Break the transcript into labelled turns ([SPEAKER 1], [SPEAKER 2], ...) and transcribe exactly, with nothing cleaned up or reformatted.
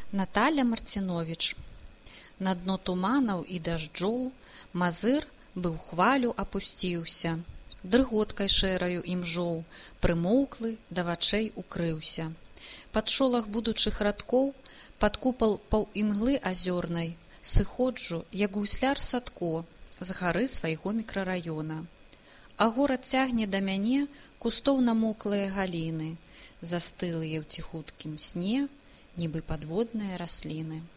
[SPEAKER 1] Наталя Марціновіч. На дно туманаў і дажджоў мазыр быў хвалю апусціўся, дрыготкай шэраю імжоў прымоўклы да вачэй укрыўся. Пад шолах будучых радкоў, пад купал паўімглы азёрнай, сыходжу, як гусляр Садко, з гары свайго мікрараёна. А горад цягне да мяне кустоў намоклыя галіны, застылыя ў ціхуткім сне, нібы падводныя расліны.